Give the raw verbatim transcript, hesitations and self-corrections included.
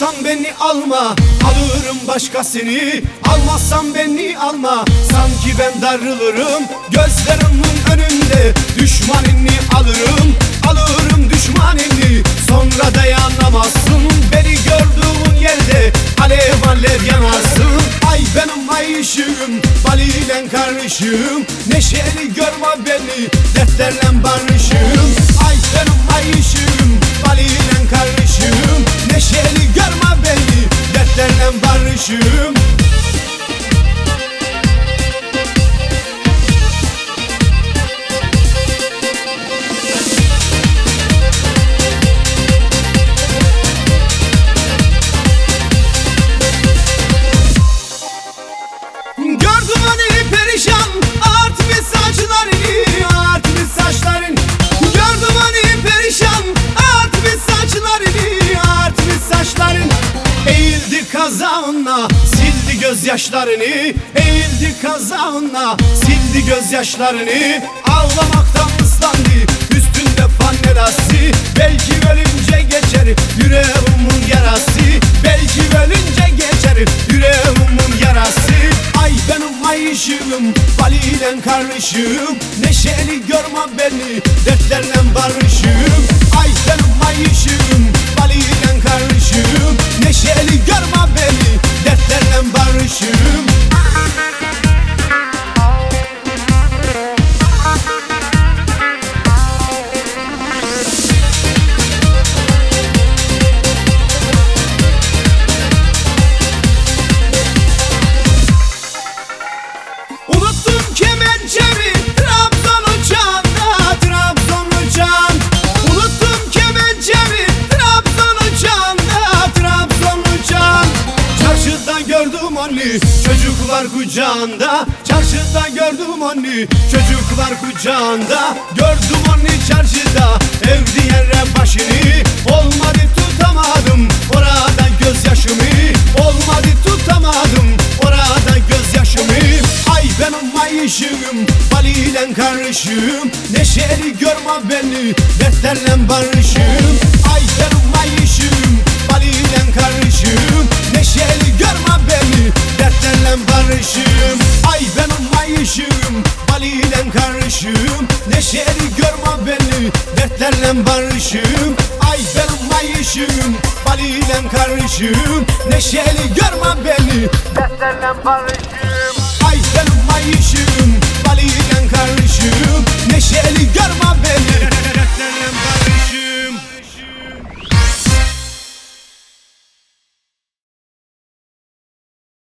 Alırsan beni alma, alırım başkasını. Almazsan beni alma, sanki ben darılırım. Gözlerimin önünde düşmanını alırım. Alırım düşmanını, sonra dayanamazsın. Beni gördüğün yerde alev alev yanarsın. Ay benim ay ışığım, baliyle karışım. Neşeli görme beni, dertlerle barışım. Ay benim ay ışığım, baliyle karışım. Neşeli görme beni, dertlerle barışım. Gördüm hani perişan, artmış saçlarını, artmış saçların. Gördüm hani perişan, artmış saçlarını, artmış saçların. Eğildi kazağına, sildi gözyaşlarını. Eğildi kazağına, sildi gözyaşlarını. Ağlamaktan ıslandı, üstünde fannelası. Belki ölünce geçer yüreğimin yarası. Belki ölünce geçer yüreğimin yarası. Ay benim ay ışığım, baliyle karışım. Neşeli görme beni, dertlerle barışım. Ay benim ay ışığım, baliyle karışım. Neşeli görme beni, dertlerle barışım. Unuttum kemençemi, Trabzon uçağında, Trabzon uçağın. Unuttum kemençemi, Trabzon uçağında, Trabzon uçağın. Çarşıda gördüm onu, çocuklar kucağında. Çarşıda gördüm onu, çocuklar kucağında. Gördüm onu çarşıda, evdi yere başını. Olmadı tutamadım orada gözyaşımı. Olmadı tutamadım orada gözyaşımı. Ay benim ay ışığım, baliyle karışım. Neşeli görme beni, dertlerle barışım. Ay benim ay ışığım, baliyle karışım. Neşeli görme beni, dertlerle barışım. Ay benim ay ışığım, baliyle karışım. Neşeli görme beni, dertlerle barışım. Ay benim ay ışığım, baliyle karışım. Neşeli görme beni, dertlerle barışım. Ay benim ay